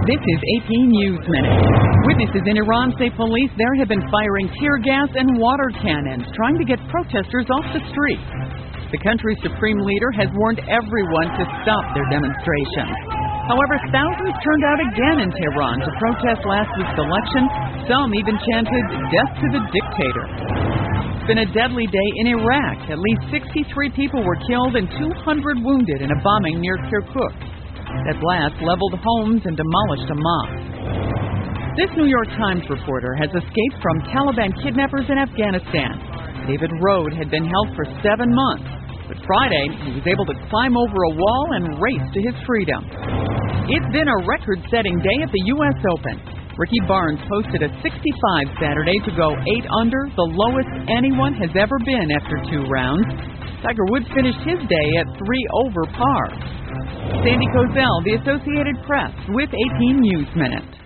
This is AP News Minute. Witnesses in Iran say police there have been firing tear gas and water cannons, trying to get protesters off the streets. The country's supreme leader has warned everyone to stop their demonstrations. However, thousands turned out again in Tehran to protest last week's election. Some even chanted, "Death to the dictator." It's been a deadly day in Iraq. At least 63 people were killed and 200 wounded in a bombing near Kirkuk. That blast leveled homes and demolished a mosque. This New York Times reporter has escaped from Taliban kidnappers in Afghanistan. David Rode had been held for 7 months, but Friday he was able to climb over a wall and race to his freedom. It's been a record-setting day at the U.S. Open. Ricky Barnes posted a 65 Saturday to go 8 under, the lowest anyone has ever been after 2 rounds. Tiger Woods finished his day at 3 over par. Sandy Kozel, The Associated Press, with AP News Minute.